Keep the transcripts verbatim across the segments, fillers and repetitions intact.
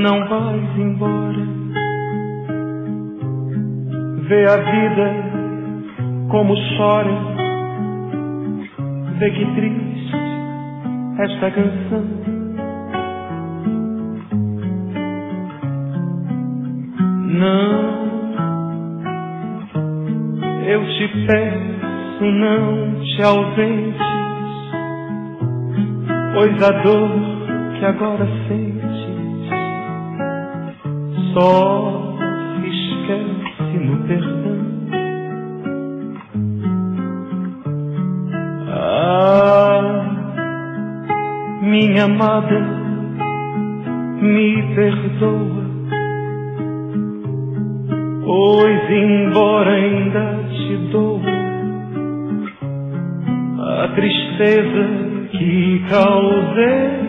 não vais embora. Vê a vida como chora, vê que triste esta canção. Não, eu te peço, não te ausentes, pois a dor que agora sentes só se esquece no perdão. Ah, minha amada, me perdoa, pois embora ainda te dou a tristeza que causei,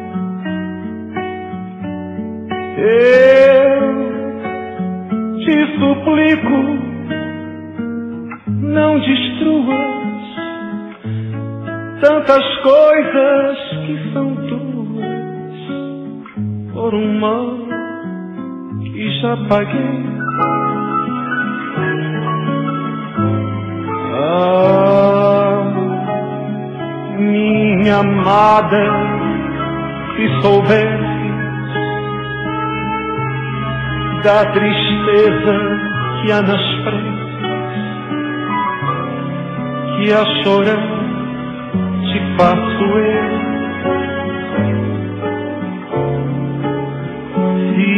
eu te suplico, não destruas tantas coisas que são tuas por um mal que já paguei. Ah, minha amada, se soubesse da tristeza que há nas preces, que a chorar te faço eu. Se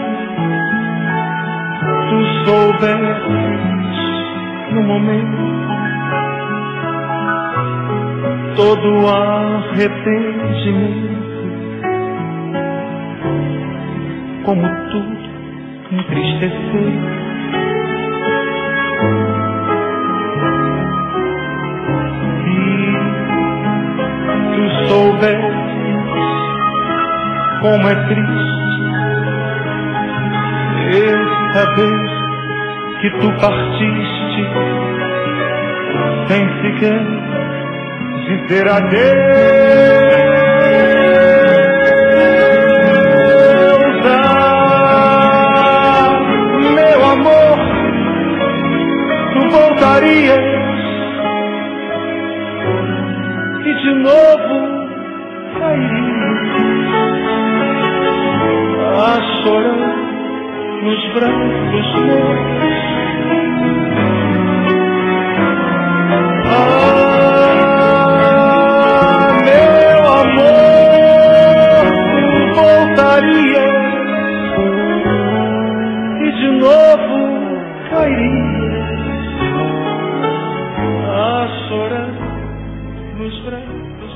tu soubesses no momento todo o arrependimento, como tudo entristeceu. Se tu soubesses como é triste eu saber que tu partiste sem sequer dizer adeus. Ah, meu amor, tu voltarias e de novo cairias a chorar nos braços meus. Ah, meu amor, tu voltarias e de novo cairias a chorar nos braços.